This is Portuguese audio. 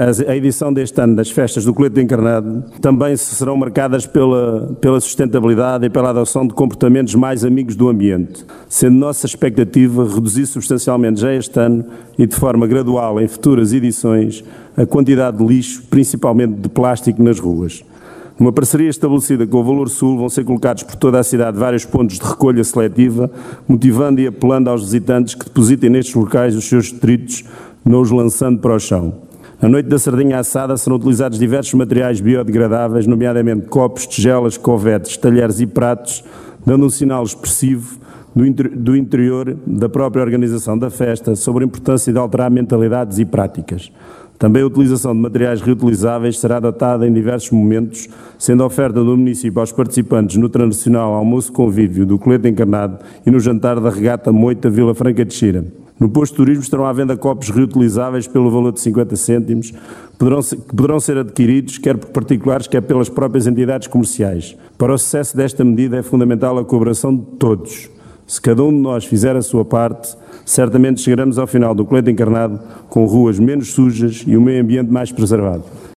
a edição deste ano das festas do Colete Encarnado também serão marcadas pela sustentabilidade e pela adoção de comportamentos mais amigos do ambiente, sendo nossa expectativa reduzir substancialmente já este ano e de forma gradual em futuras edições a quantidade de lixo, principalmente de plástico, nas ruas. Numa parceria estabelecida com o Valor Sul, vão ser colocados por toda a cidade vários pontos de recolha seletiva, motivando e apelando aos visitantes que depositem nestes locais os seus detritos, não os lançando para o chão. Na noite da sardinha assada serão utilizados diversos materiais biodegradáveis, nomeadamente copos, tigelas, covetes, talheres e pratos, dando um sinal expressivo do interior da própria organização da festa sobre a importância de alterar mentalidades e práticas. Também a utilização de materiais reutilizáveis será adotada em diversos momentos, sendo a oferta do município aos participantes no tradicional almoço convívio do Colete Encarnado e no jantar da regata Moita Vila Franca de Xira. No posto de turismo estarão à venda copos reutilizáveis pelo valor de 50 cêntimos, que poderão ser adquiridos quer por particulares, quer pelas próprias entidades comerciais. Para o sucesso desta medida é fundamental a colaboração de todos. Se cada um de nós fizer a sua parte, certamente chegaremos ao final do Colete Encarnado com ruas menos sujas e um meio ambiente mais preservado.